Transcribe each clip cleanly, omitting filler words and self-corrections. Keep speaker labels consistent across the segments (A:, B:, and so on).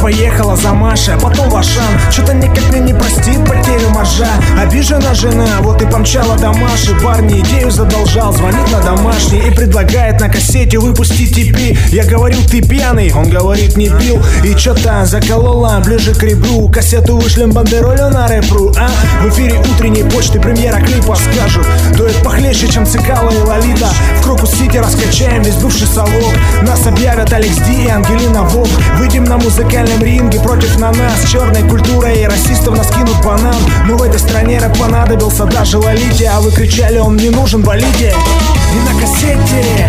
A: поехала за Машей, а потом в Ашан. Что-то никак мне не простит потерю маржа. Обижена жена, вот и помчала до Маши. Парни идею задолжал, звонит на домашний и предлагает на кассете выпустить EP. Я говорю, ты пьяный, он говорит, не пил. И чё-то заколола ближе к ребру. Кассету вышлем, бандеролю на рэпру, а? В эфире утренней почты премьера клипа. Скажут, дуэт похлеще, чем Цикало и Лолита. В Крокус-Сити раскачаем весь бывший совок. Нас объявят Алекс Ди и Ангелина Вог. Выйдем на музыкальном ринге против на нас. Черной культурой и расистов нас кинут по нам. Но в этой стране рэп понадобился даже Лолите. А вы кричали, он не нужен Болите. И на кассете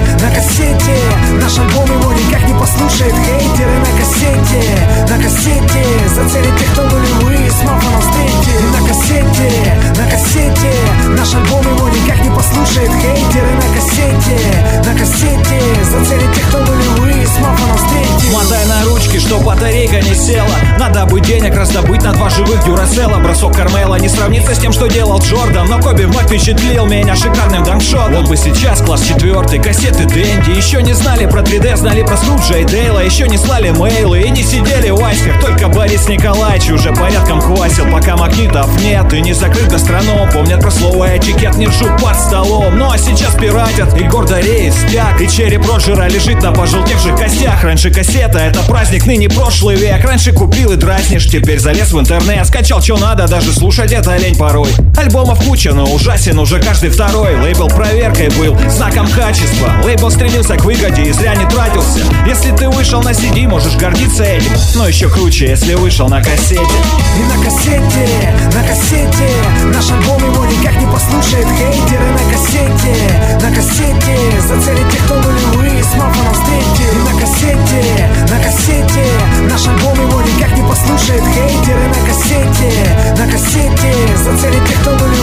A: наш альбом его никак не послушает хейтеры. На кассете зацелить тех, кто нулевые с мафоном встретит. И на кассете наш альбом его никак не послушает хейтеры. На кассете зацелить тех, кто нулевые с мафоном встретит.
B: Мотай на ручки, чтоб батарейка не села. Надо бы денег раздобыть на 2 живых дюрасела. Бросок Кармела не сравнится с тем, что делал Джордан. Но Коби вновь впечатлил меня шикарным данкшотом. Вот бы сейчас класс 4, кассеты Дэнди. Еще не знали про 3D, знали про Скруджа и Дейла. Еще не слали мейлы и не сидели в айсках. Только Борис Николаевич уже порядком квасил. Пока магнитов нет и не закрыт гастроном. Помнят про слово этикет, не ржут под столом. Ну а сейчас пиратят и гордо реет стяг. И череп Роджера лежит на пожелтевших костях. Раньше кассета — это праздник, ныне прошлый век. Раньше купил и дразнишь, теперь залез в интернет. Скачал что надо, даже слушать это лень порой. Альбомов куча, но ужасен уже каждый второй. Лейбл проверкой был, знаком качества. Лейбл стремился к выгоде и зря не тратился. Если ты вышел на CD, можешь гордиться этим. Но еще круче, если вышел на кассете.
A: И на кассете наш альбом его никак не послушает хейтеры. На кассете зацелить тех, кто нулевые с мафоном встретит. И на кассете наш альбом его никак не послушает хейтеры. На кассете зацелить тех, кто нулевые